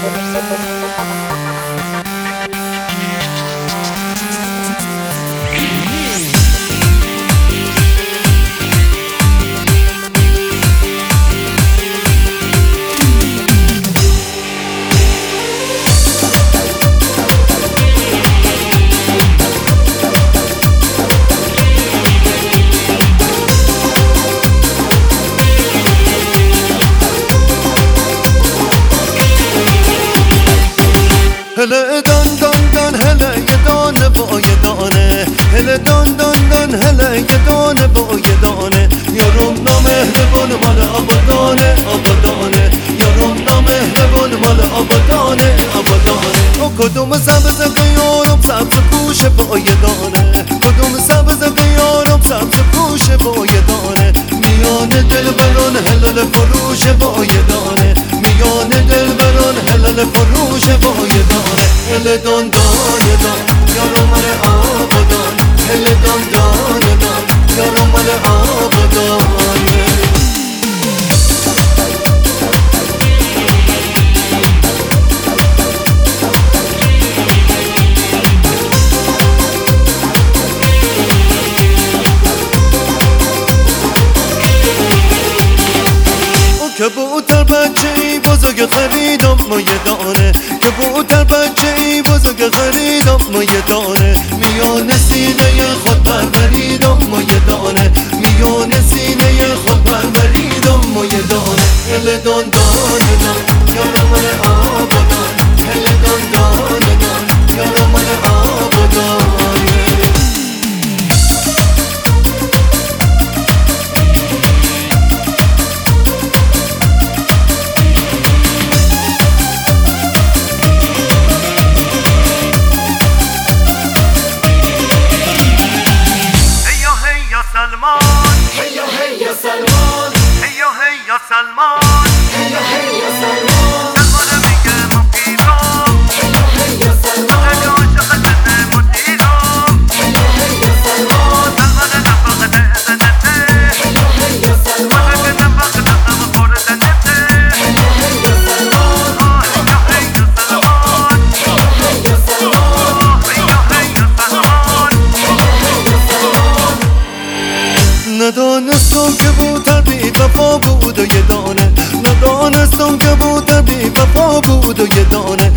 هله دان دان دان هله یه دانه با یه دانه هله دان دان دان هله یه دانه با یه دانه یارم نامهربان مال آبادانه آبادانه یارم نامهربان مال آبادانه آبادانه او کدوم سبز که یارم سبز پوشه با یه دانه کدوم سبز که یارم سبز پوشه با یه دانه میانه دلبران هلال فروشه با یه دانه میانه دلبران هلال فروشه با یه دانه هله دان دان دان یارم مال آبادان هله دان دان دان یارم مال آبادانه کبوتر بچه ای بزرگ خریدم ما یه دانه کبوتر بچه ای بزرگ خریدم ما یه دانه میان سینه خود پروریدم ما یه دانه میان سینه خود پروریدم ما یه دانه هله دان دان دان یارم مال آبادان هله دان دان دان یارم مال آبادانه سلمان هيا هيا سلمان هيا هيا سلمان هيا هيا سلمان سلمان میگه ما پیرام هيا هيا سلمان خیلی عاشقتنه مدیرام هيا هيا سلمان سلمان نفاقته زنته هيا هيا سلمان اگه نفاقته غم خوردنته هيا هيا سلمان هيا هيا سلمان هيا هيا سلمان هيا هيا سلمان هيا هيا سلمان ندانستم که بوتر بی وفا بود و یه دانه ندانستم که بوتر بی وفا بود و یه دانه